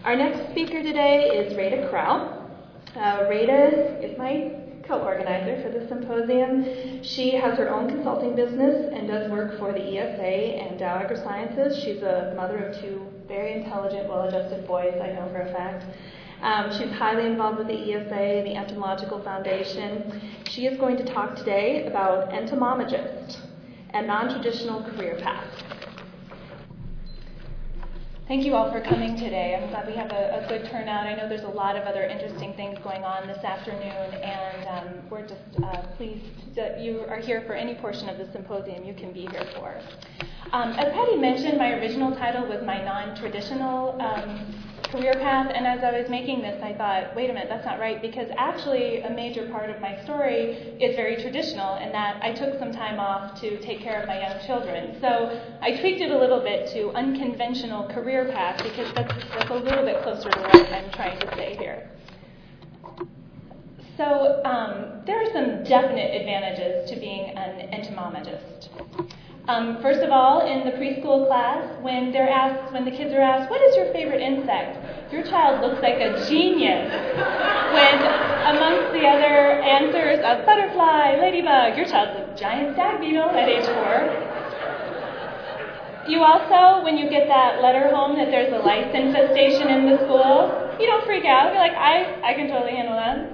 Our next speaker today is Rheta Krau. Rheta is my co-organizer for the symposium. She has her own consulting business and does work for the ESA and Dow AgroSciences. She's a mother of two very intelligent, well-adjusted boys, I know for a fact. She's highly involved with the ESA and the Entomological Foundation. She is going to talk today about entomologist, a non-traditional career path. Thank you all for coming today. I'm glad we have a good turnout. I know there's a lot of other interesting things going on this afternoon, and we're just pleased that you are here for any portion of the symposium you can be here for. As Patty mentioned, my original title was my non-traditional career path, and as I was making this, I thought, wait a minute, that's not right, because actually a major part of my story is very traditional in that I took some time off to take care of my young children. So I tweaked it a little bit to unconventional career path, because that's a little bit closer to what I'm trying to say here. So there are some definite advantages to being an entomologist. First of all, in the preschool class, when the kids are asked, what is your favorite insect? Your child looks like a genius. When amongst the other answers of butterfly, ladybug, your child's a giant stag beetle at age 4. You also, when you get that letter home that there's a lice infestation in the school, you don't freak out. You're like, I can totally handle that.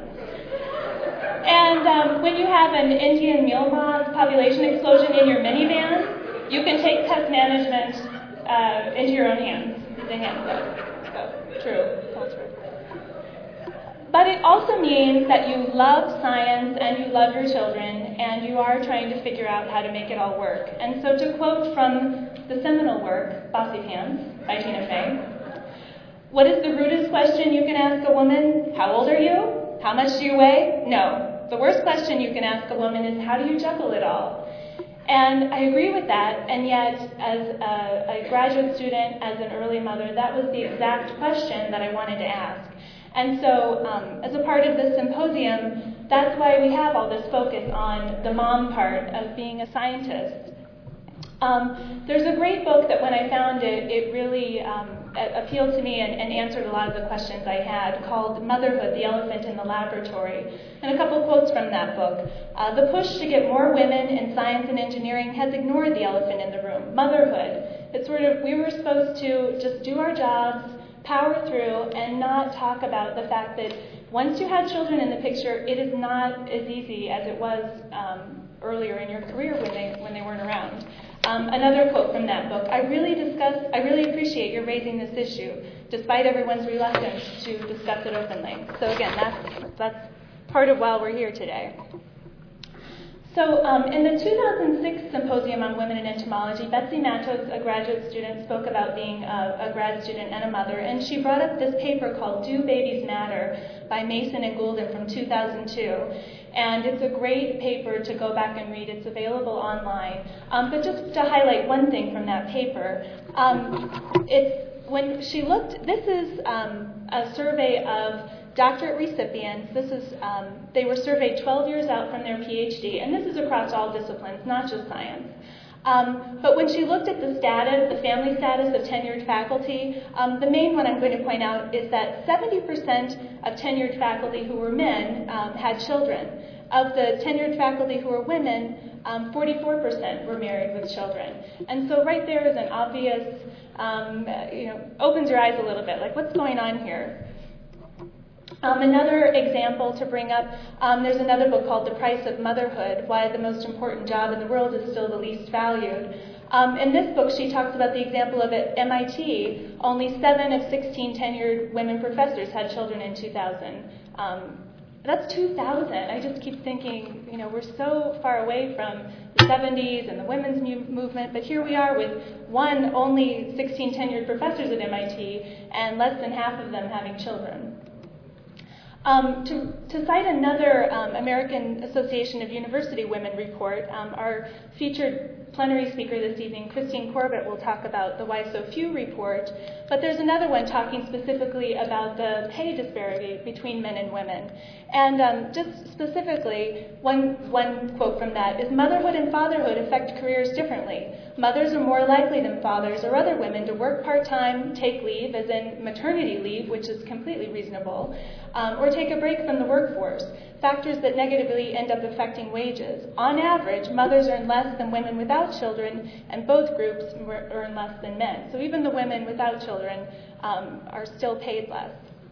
And when you have an Indian meal moth population explosion in your minivan, you can take pest management into your own hands. So, true, all true. But it also means that you love science and you love your children, and you are trying to figure out how to make it all work. And so to quote from the seminal work, Bossy Pants, by Tina Fey, what is the rudest question you can ask a woman? How old are you? How much do you weigh? No. The worst question you can ask a woman is, how do you juggle it all? And I agree with that, and yet as a graduate student, as an early mother, that was the exact question that I wanted to ask. And so as a part of this symposium, that's why we have all this focus on the mom part of being a scientist. There's a great book that when I found it, it really appealed to me and answered a lot of the questions I had, called Motherhood, the Elephant in the Laboratory. And a couple quotes from that book. The push to get more women in science and engineering has ignored the elephant in the room, motherhood. It's sort of, we were supposed to just do our jobs, power through, and not talk about the fact that once you have children in the picture, it is not as easy as it was earlier in your career when they weren't around. Another quote from that book, I really appreciate your raising this issue, despite everyone's reluctance to discuss it openly. So again, that's part of why we're here today. So in the 2006 Symposium on Women in Entomology, Betsy Matos, a graduate student, spoke about being a grad student and a mother, and she brought up this paper called Do Babies Matter by Mason and Goulden from 2002. And it's a great paper to go back and read. It's available online. But just to highlight one thing from that paper, when she looked, this is a survey of doctorate recipients. They were surveyed 12 years out from their PhD, and this is across all disciplines, not just science. But when she looked at the family status of tenured faculty, the main one I'm going to point out is that 70% of tenured faculty who were men had children. Of the tenured faculty who were women, 44% were married with children. And so right there is an obvious, opens your eyes a little bit, like what's going on here? Another example to bring up, there's another book called The Price of Motherhood, Why the Most Important Job in the World is Still the Least Valued. In this book, she talks about the example of at MIT, only 7 of 16 tenured women professors had children in 2000. That's 2000. I just keep thinking, we're so far away from the 70s and the women's movement, but here we are with only 16 tenured professors at MIT and less than half of them having children. To cite another American Association of University Women report, our featured plenary speaker this evening, Christine Corbett, will talk about the Why So Few report, but there's another one talking specifically about the pay disparity between men and women. And just specifically, one quote from that is, "Motherhood and fatherhood affect careers differently. Mothers are more likely than fathers or other women to work part-time, take leave, as in maternity leave, which is completely reasonable, or take a break from the workforce, factors that negatively end up affecting wages. On average, mothers earn less than women without children, and both groups earn less than men." So even the women without children are still paid less.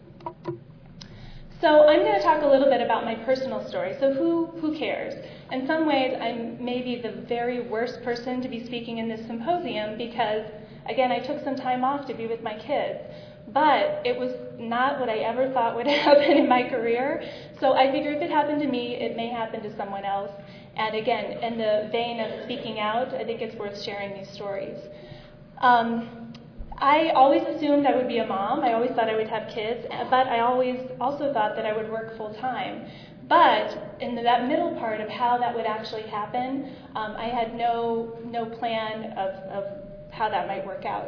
So I'm going to talk a little bit about my personal story. So who cares? In some ways, I'm maybe the very worst person to be speaking in this symposium because, again, I took some time off to be with my kids. But it was not what I ever thought would happen in my career. So I figure if it happened to me, it may happen to someone else. And again, in the vein of speaking out, I think it's worth sharing these stories. I always assumed I would be a mom. I always thought I would have kids, but I always also thought that I would work full time. But in that middle part of how that would actually happen, I had no plan of how that might work out.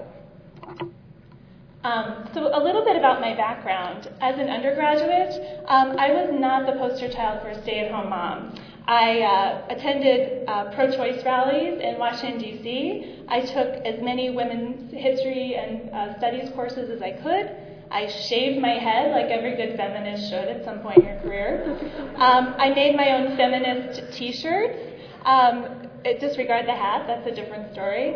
So a little bit about my background. As an undergraduate, I was not the poster child for a stay-at-home mom. I attended pro-choice rallies in Washington, D.C. I took as many women's history and studies courses as I could. I shaved my head like every good feminist should at some point in your career. I made my own feminist T-shirts. Disregard the hat, that's a different story.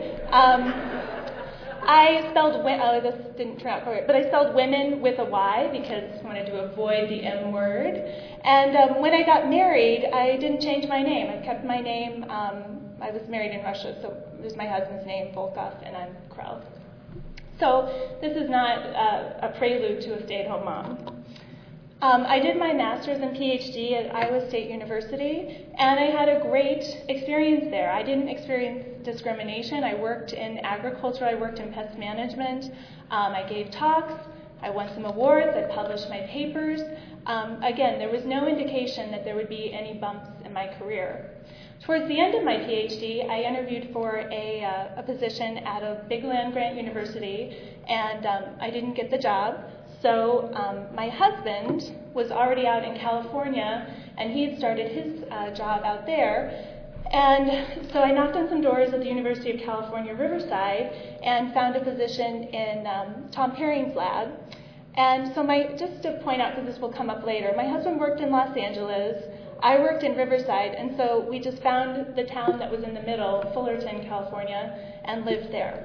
I spelled, this didn't turn out correct, but I spelled women with a Y because I wanted to avoid the M word. And when I got married, I didn't change my name. I kept my name. I was married in Russia, so it was my husband's name, Volkov, and I'm Krell. So this is not a prelude to a stay-at-home mom. I did my master's and PhD at Iowa State University, and I had a great experience there. I didn't experience discrimination. I worked in agriculture. I worked in pest management. I gave talks. I won some awards. I published my papers. Again, there was no indication that there would be any bumps in my career. Towards the end of my PhD, I interviewed for a position at a big land-grant university, and I didn't get the job. So my husband was already out in California, and he had started his job out there. And so I knocked on some doors at the University of California, Riverside, and found a position in Tom Perring's lab. And so just to point out, because this will come up later, my husband worked in Los Angeles. I worked in Riverside, and so we just found the town that was in the middle, Fullerton, California, and lived there.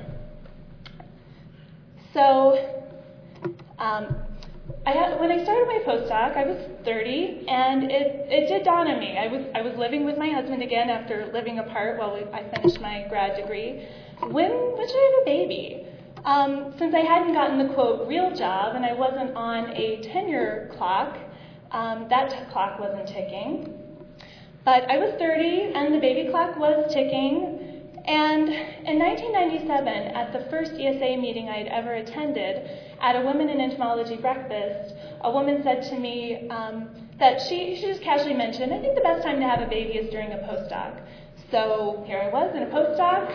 So when I started my postdoc, I was 30, and it did dawn on me. I was living with my husband again after living apart while I finished my grad degree. When should I have a baby? Since I hadn't gotten the, quote, real job, and I wasn't on a tenure clock, that clock wasn't ticking. But I was 30, and the baby clock was ticking. And in 1997, at the first ESA meeting I had ever attended, at a Women in Entomology breakfast, a woman said to me that she just casually mentioned, I think the best time to have a baby is during a postdoc. So here I was in a postdoc.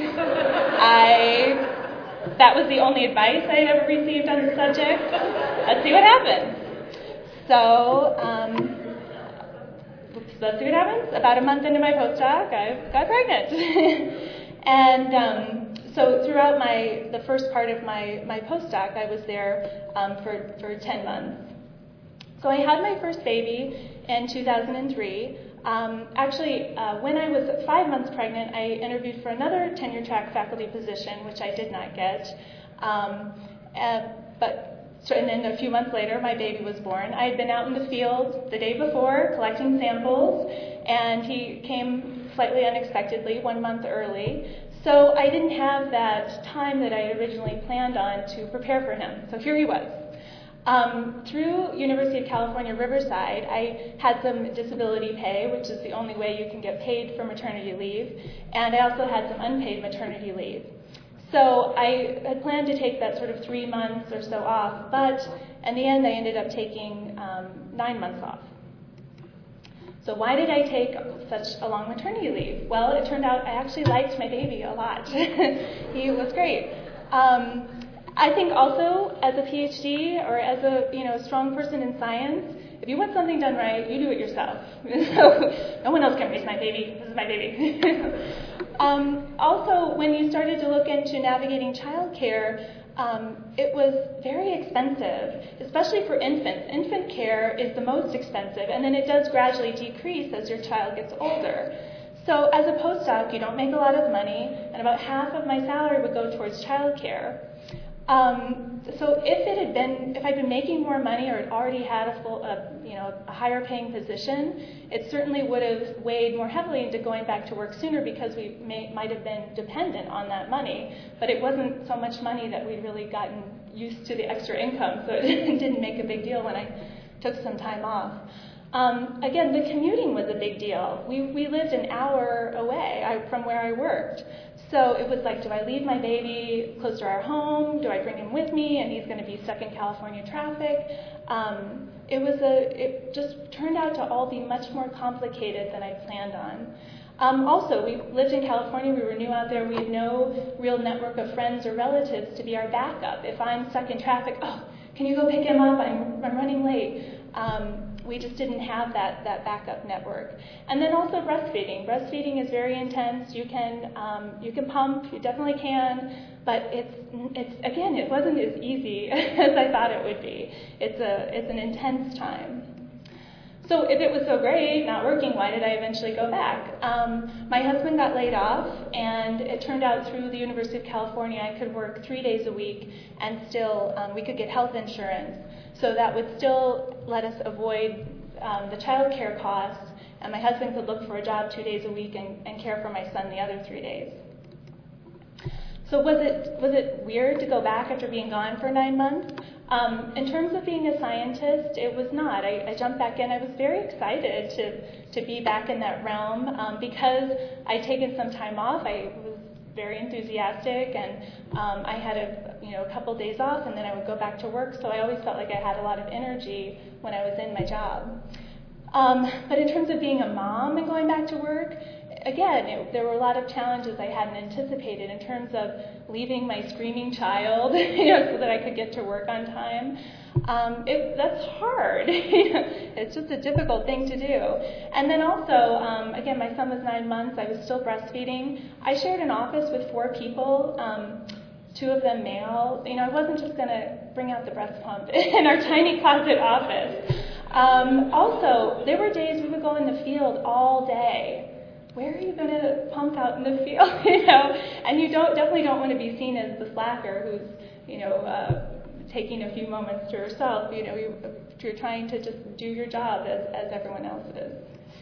That was the only advice I had ever received on the subject. Let's see what happens. So let's see what happens. About a month into my postdoc, I got pregnant. And so throughout the first part of my postdoc, I was there for 10 months. So I had my first baby in 2003. Actually, when I was 5 months pregnant, I interviewed for another tenure-track faculty position, which I did not get. And then a few months later, my baby was born. I had been out in the field the day before collecting samples, and he came slightly unexpectedly, 1 month early. So I didn't have that time that I originally planned on to prepare for him. So here he was. Through University of California, Riverside, I had some disability pay, which is the only way you can get paid for maternity leave, and I also had some unpaid maternity leave. So I had planned to take that sort of 3 months or so off, but in the end I ended up taking 9 months off. So why did I take such a long maternity leave? Well, it turned out I actually liked my baby a lot. He was great. I think also as a PhD or as a strong person in science, if you want something done right, you do it yourself. So no one else can raise my baby. This is my baby. Also, when you started to look into navigating childcare, it was very expensive, especially for infants. Infant care is the most expensive, and then it does gradually decrease as your child gets older. So as a postdoc, you don't make a lot of money, and about half of my salary would go towards childcare. So if I'd been making more money or had already had a higher paying position, it certainly would have weighed more heavily into going back to work sooner because we might have been dependent on that money. But it wasn't so much money that we'd really gotten used to the extra income, so it didn't make a big deal when I took some time off. Again, the commuting was a big deal. We lived an hour away from where I worked. So it was like, do I leave my baby close to our home? Do I bring him with me? And he's going to be stuck in California traffic. It just turned out to all be much more complicated than I planned on. Also, we lived in California. We were new out there. We had no real network of friends or relatives to be our backup. If I'm stuck in traffic, can you go pick him up? I'm running late. We just didn't have that backup network. And then also breastfeeding. Breastfeeding is very intense. You can pump, you definitely can, but it wasn't as easy as I thought it would be. It's an intense time. So if it was so great not working, why did I eventually go back? My husband got laid off, and it turned out through the University of California I could work 3 days a week, and still we could get health insurance. So that would still let us avoid the child care costs, and my husband could look for a job 2 days a week and care for my son the other 3 days. So was it weird to go back after being gone for 9 months? In terms of being a scientist, it was not. I jumped back in. I was very excited to be back in that realm because I'd taken some time off. I was very enthusiastic, and I had a couple days off, and then I would go back to work. So I always felt like I had a lot of energy when I was in my job. But in terms of being a mom and going back to work, again, there were a lot of challenges I hadn't anticipated in terms of leaving my screaming child, so that I could get to work on time. That's hard. It's just a difficult thing to do. And then also, again, my son was 9 months. I was still breastfeeding. I shared an office with 4 people, 2 of them male. I wasn't just going to bring out the breast pump in our tiny closet office. Also, there were days we would go in the field all day. Where are you going to pump out in the field? And you definitely don't want to be seen as the slacker who's, taking a few moments to herself. You're trying to just do your job as everyone else is.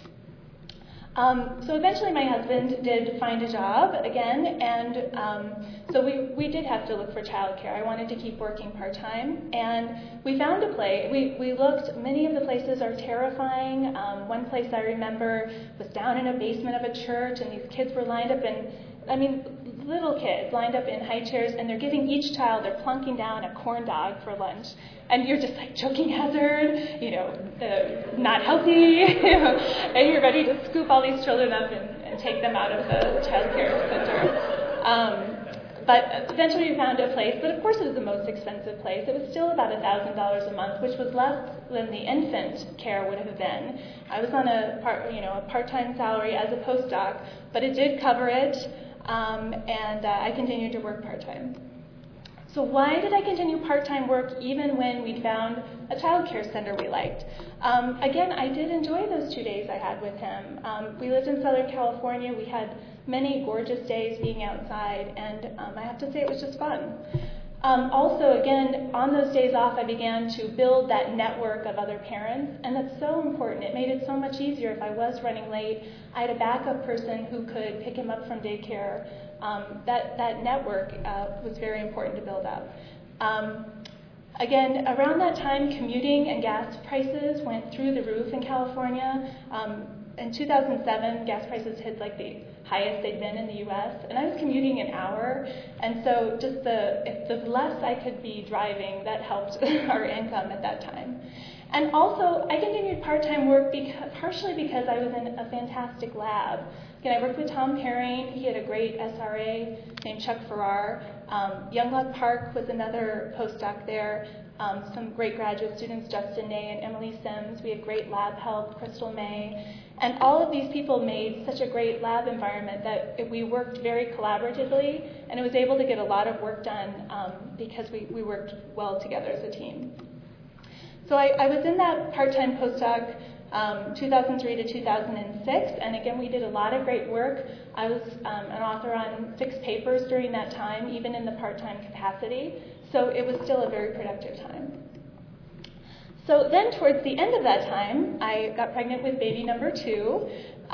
So eventually my husband did find a job again, and so we did have to look for childcare. I wanted to keep working part-time, and we found a place. We looked. Many of the places are terrifying. One place I remember was down in a basement of a church, and these kids were lined up little kids lined up in high chairs, and they're giving each child, they're plunking down a corn dog for lunch. And you're just like, choking hazard, not healthy, and you're ready to scoop all these children up and take them out of the child care center. But eventually we found a place, but of course it was the most expensive place. It was still about $1,000 a month, which was less than the infant care would have been. I was on a part-time salary as a postdoc, but it did cover it. And I continued to work part-time. So why did I continue part-time work even when we found a child care center we liked? Again, I did enjoy those 2 days I had with him. We lived in Southern California. We had many gorgeous days being outside, and I have to say it was just fun. Also, again, on those days off, I began to build that network of other parents, and that's so important. It made it so much easier if I was running late. I had a backup person who could pick him up from daycare. That network was very important to build up. Again, around that time, commuting and gas prices went through the roof in California. In 2007, gas prices hit like the highest they'd been in the U.S., and I was commuting an hour, and so just if the less I could be driving, that helped our income at that time. And also, I continued part-time work partially because I was in a fantastic lab. Again, I worked with Tom Herring. He had a great SRA named Chuck Farrar. Youngblood Park was another postdoc there. Some great graduate students, Justin Ney and Emily Sims. We had great lab help, Crystal May. And all of these people made such a great lab environment that we worked very collaboratively, and it was able to get a lot of work done because we worked well together as a team. So I was in that part-time postdoc 2003 to 2006, and again, we did a lot of great work. I was an author on 6 papers during that time, even in the part-time capacity, so it was still a very productive time. So then towards the end of that time, I got pregnant with baby number 2,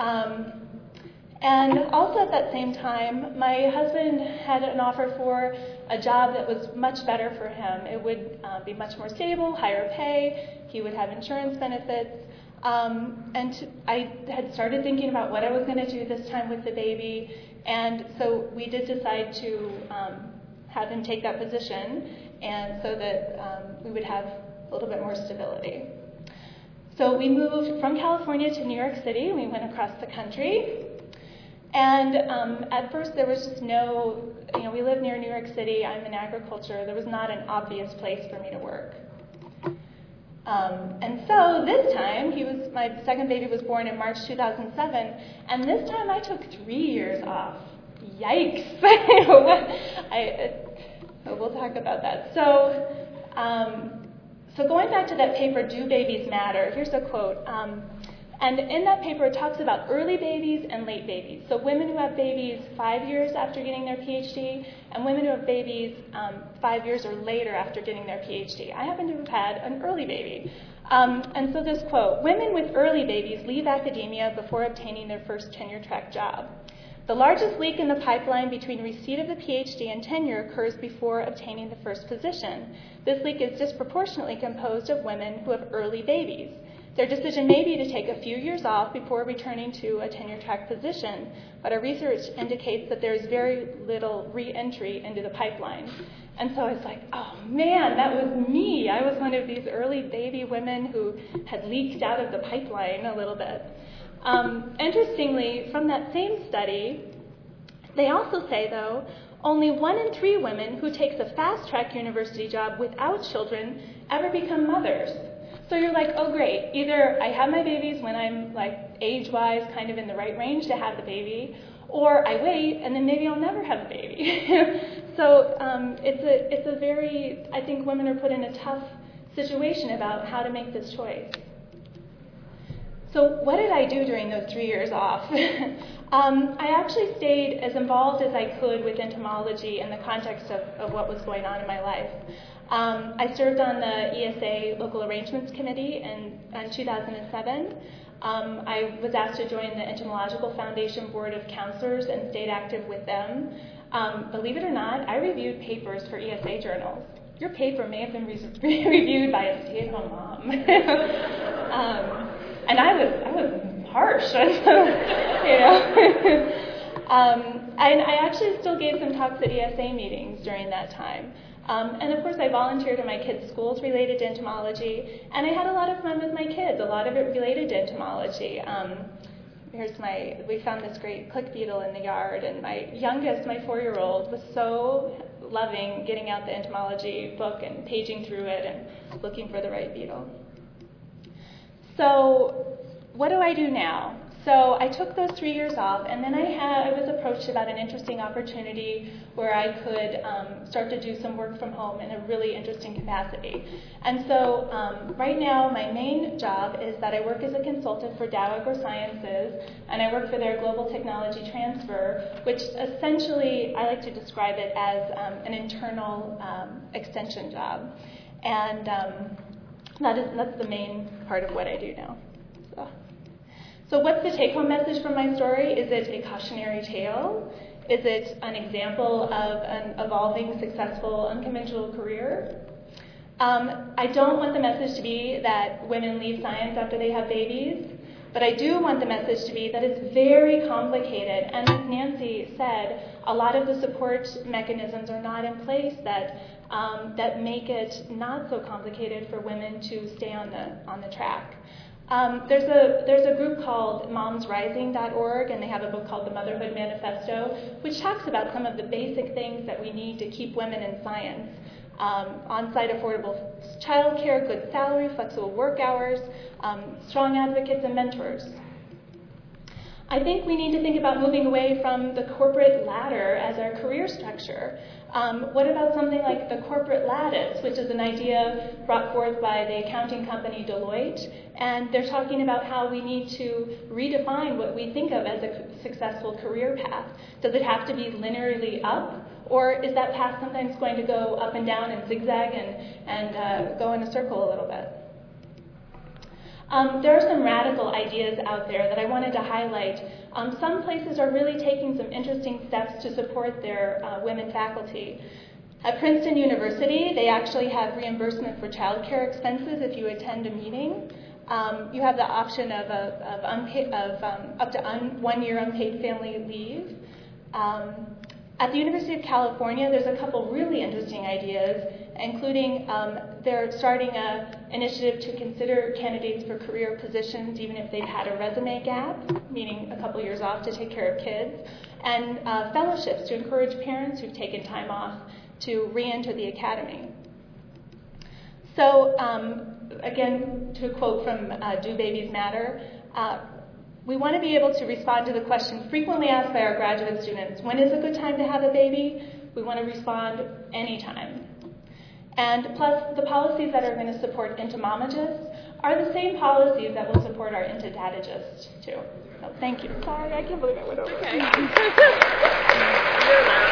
and also at that same time, my husband had an offer for a job that was much better for him. It would be much more stable, higher pay, he would have insurance benefits, and I had started thinking about what I was going to do this time with the baby, and so we did decide to have him take that position, and so that we would have a little bit more stability. So we moved from California to New York City. We went across the country. And at first there was just no, we live near New York City. I'm in agriculture. There was not an obvious place for me to work. And so this time, my second baby was born in March 2007. And this time I took 3 years off. Yikes. We'll talk about that. So going back to that paper, Do Babies Matter? Here's a quote. And in that paper, it talks about early babies and late babies. So women who have babies 5 years after getting their PhD, and women who have babies 5 years or later after getting their PhD. I happen to have had an early baby. And so this quote, women with early babies leave academia before obtaining their first tenure-track job. The largest leak in the pipeline between receipt of the PhD and tenure occurs before obtaining the first position. This leak is disproportionately composed of women who have early babies. Their decision may be to take a few years off before returning to a tenure-track position, but our research indicates that there is very little re-entry into the pipeline. And so I was like, oh man, that was me. I was one of these early baby women who had leaked out of the pipeline a little bit. Interestingly, from that same study, they also say, though, only 1 in 3 women who takes a fast-track university job without children ever become mothers. So you're like, oh great, either I have my babies when I'm like age-wise kind of in the right range to have the baby, or I wait and then maybe I'll never have a baby. So it's a very, I think women are put in a tough situation about how to make this choice. So what did I do during those 3 years off? I actually stayed as involved as I could with entomology in the context of what was going on in my life. I served on the ESA Local Arrangements Committee in 2007. I was asked to join the Entomological Foundation Board of Counselors and stayed active with them. Believe it or not, I reviewed papers for ESA journals. Your paper may have been reviewed by a stay-at-home mom. And I was harsh, And I actually still gave some talks at ESA meetings during that time. And of course, I volunteered in my kids' schools related to entomology, and I had a lot of fun with my kids, a lot of it related to entomology. We found this great click beetle in the yard, and my youngest, my 4-year-old, was so loving getting out the entomology book and paging through it and looking for the right beetle. So what do I do now? So I took those 3 years off, and then I was approached about an interesting opportunity where I could start to do some work from home in a really interesting capacity. And so right now, my main job is that I work as a consultant for Dow AgroSciences, and I work for their global technology transfer, which essentially I like to describe it as an internal extension job. And that's the main part of what I do now. So what's the take-home message from my story? Is it a cautionary tale? Is it an example of an evolving, successful, unconventional career? I don't want the message to be that women leave science after they have babies. But I do want the message to be that it's very complicated, and as Nancy said, a lot of the support mechanisms are not in place that make it not so complicated for women to stay on the track. There's a group called momsrising.org, and they have a book called The Motherhood Manifesto, which talks about some of the basic things that we need to keep women in science. On-site affordable childcare, good salary, flexible work hours, strong advocates and mentors. I think we need to think about moving away from the corporate ladder as our career structure. What about something like the corporate lattice, which is an idea brought forth by the accounting company Deloitte, and they're talking about how we need to redefine what we think of as a successful career path. Does it have to be linearly up? Or is that path sometimes going to go up and down and zigzag and go in a circle a little bit? There are some radical ideas out there that I wanted to highlight. Some places are really taking some interesting steps to support their women faculty. At Princeton University, they actually have reimbursement for childcare expenses if you attend a meeting. You have the option of up to 1 year unpaid family leave. At the University of California, there's a couple really interesting ideas, including they're starting an initiative to consider candidates for career positions even if they've had a resume gap, meaning a couple years off to take care of kids, and fellowships to encourage parents who've taken time off to re-enter the academy. So again, to quote from Do Babies Matter, we want to be able to respond to the question frequently asked by our graduate students, when is a good time to have a baby? We want to respond anytime. And plus, the policies that are going to support entomomagists are the same policies that will support our entodadagists, too. So thank you. Sorry, I can't believe I went over. Okay. You're allowed.